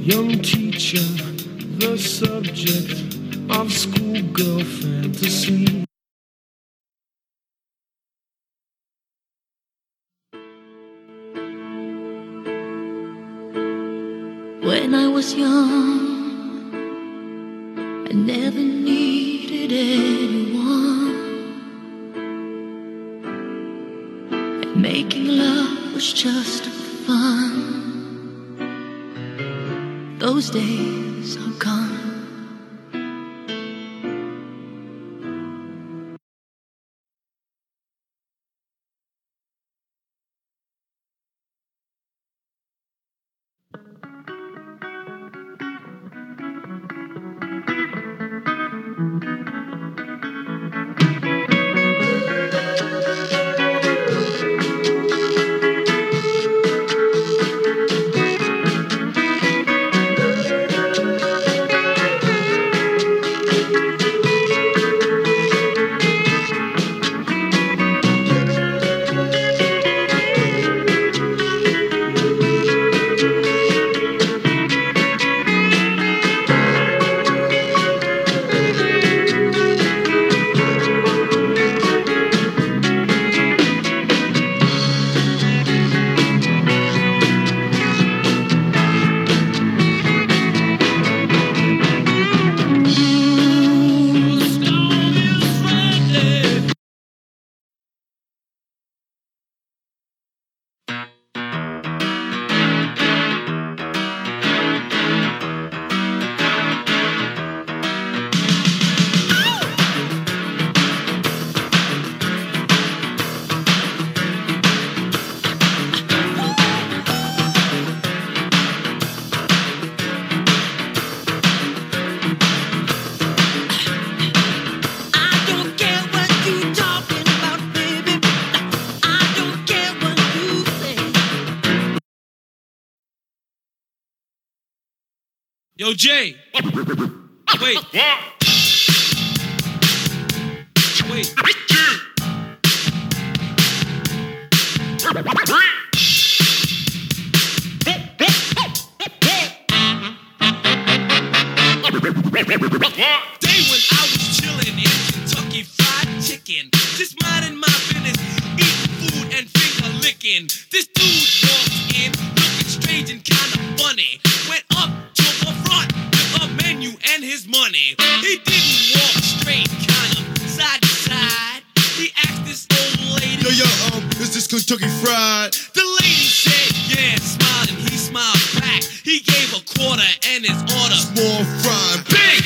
young teacher, the subject of schoolgirl fantasy. When I was young, I never needed anyone, and making love was just fun. Those days are gone. Yo, Jay. Wait. Wait. Day when I was chillin' in Kentucky Fried Chicken, just minding my business, eating food and finger licking. This dude walked in, looking strange and kinda funny. Went up to the front with a menu and his money. He didn't walk straight, kind of side to side. He asked this old lady, Yo, is this Kentucky Fried? The lady said, yeah, smiling. He smiled back. He gave a quarter and his order. Small fry, Big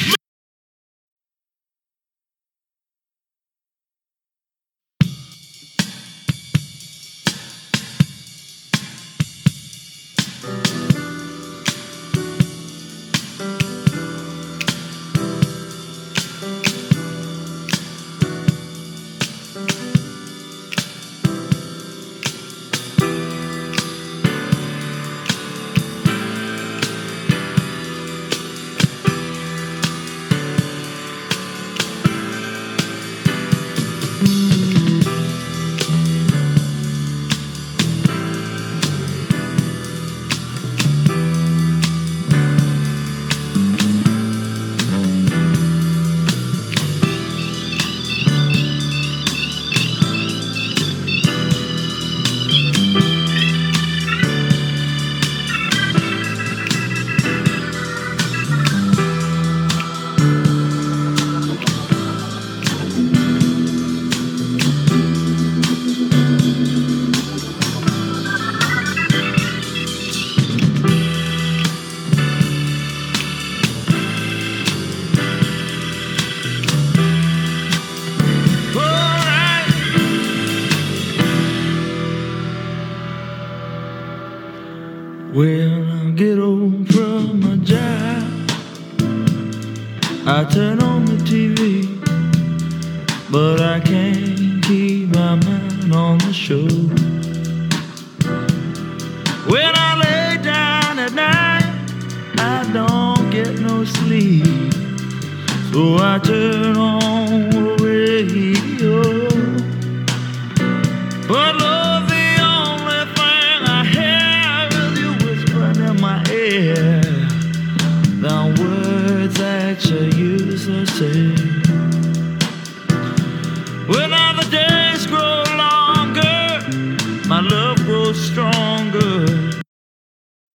When I get home from my job, I turn on the TV, but I can't keep my mind on the show. When I lay down at night, I don't get no sleep, so I turn on the radio. But love, the only thing I have is you whispering in my ear. that you used to say. When all the days grow longer, my love grows stronger.